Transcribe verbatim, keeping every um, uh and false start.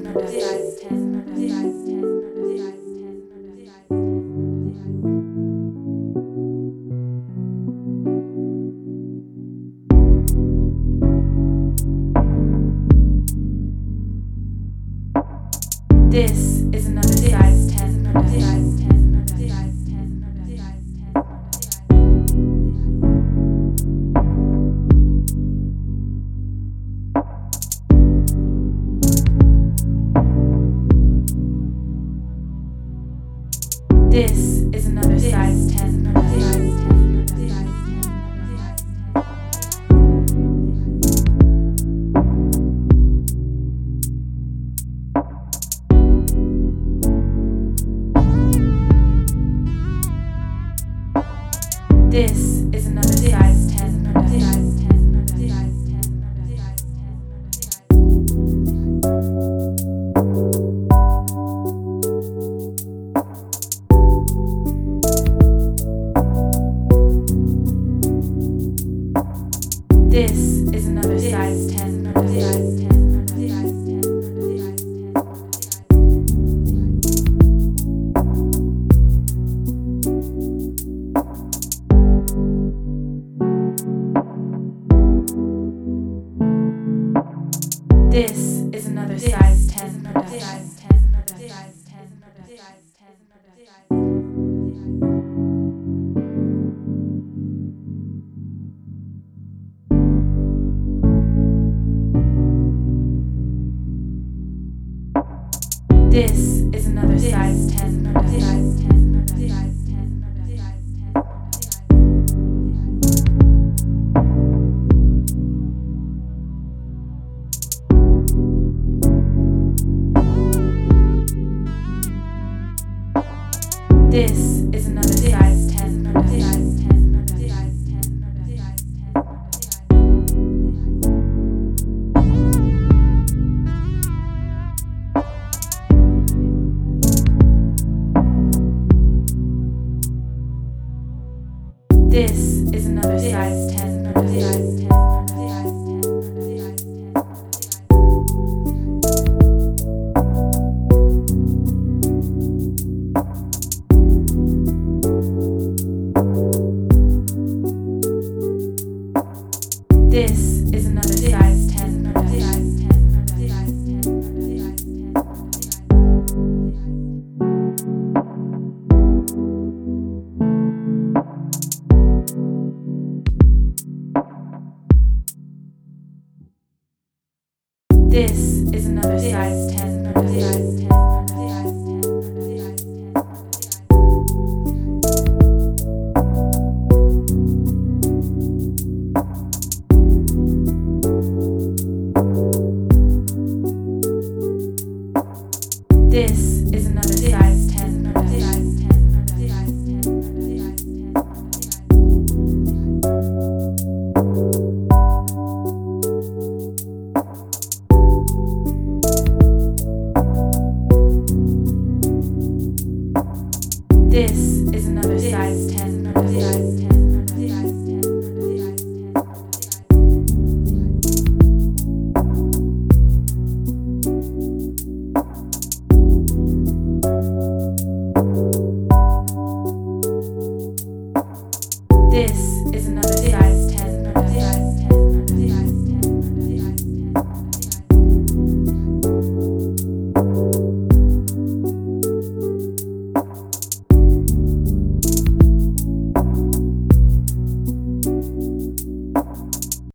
This is another size ten. This is another size ten. This is another size ten. This is another size ten. This is another size ten. This is another size ten. This is another size ten. This is another size ten. This is another size ten. This is another size ten. This is another size ten. This is another size ten. This is another size.